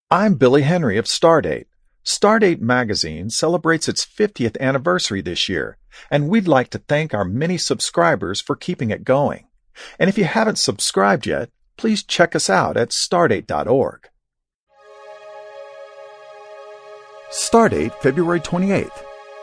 I'm Billy Henry of Stardate. Stardate magazine celebrates its 50th anniversary this year, and we'd like to thank our many subscribers for keeping it going. And if you haven't subscribed yet, please check us out at stardate.org. Stardate, February 28th.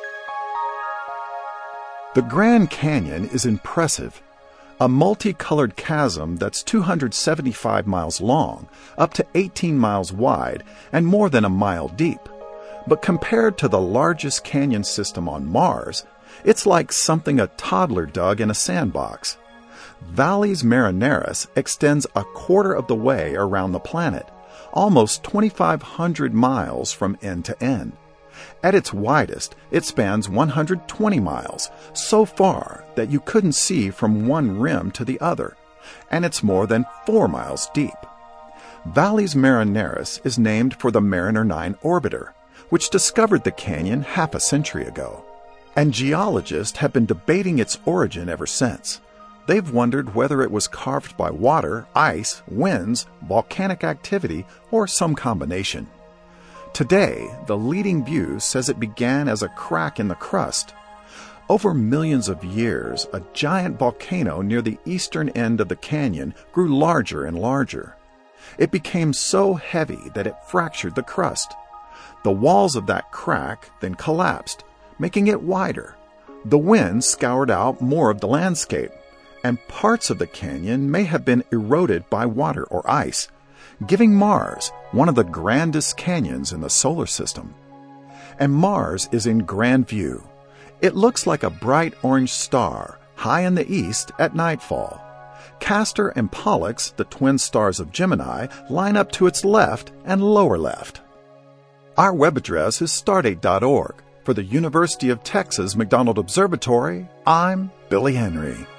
The Grand Canyon is impressive. A multicolored chasm that's 275 miles long, up to 18 miles wide, and more than a mile deep. But compared to the largest canyon system on Mars, it's like something a toddler dug in a sandbox. Valles Marineris extends a quarter of the way around the planet, almost 2,500 miles from end to end. At its widest, it spans 120 miles, so far that you couldn't see from one rim to the other, and it's more than 4 miles deep. Valles Marineris is named for the Mariner 9 orbiter, which discovered the canyon half a century ago. And geologists have been debating its origin ever since. They've wondered whether it was carved by water, ice, winds, volcanic activity, or some combination. Today, the leading view says it began as a crack in the crust. Over millions of years, a giant volcano near the eastern end of the canyon grew larger and larger. It became so heavy that it fractured the crust. The walls of that crack then collapsed, making it wider. The wind scoured out more of the landscape, and parts of the canyon may have been eroded by water or ice, giving Mars one of the grandest canyons in the solar system. And Mars is in grand view. It looks like a bright orange star high in the east at nightfall. Castor and Pollux, the twin stars of Gemini, line up to its left and lower left. Our web address is stardate.org. For the University of Texas McDonald Observatory, I'm Billy Henry.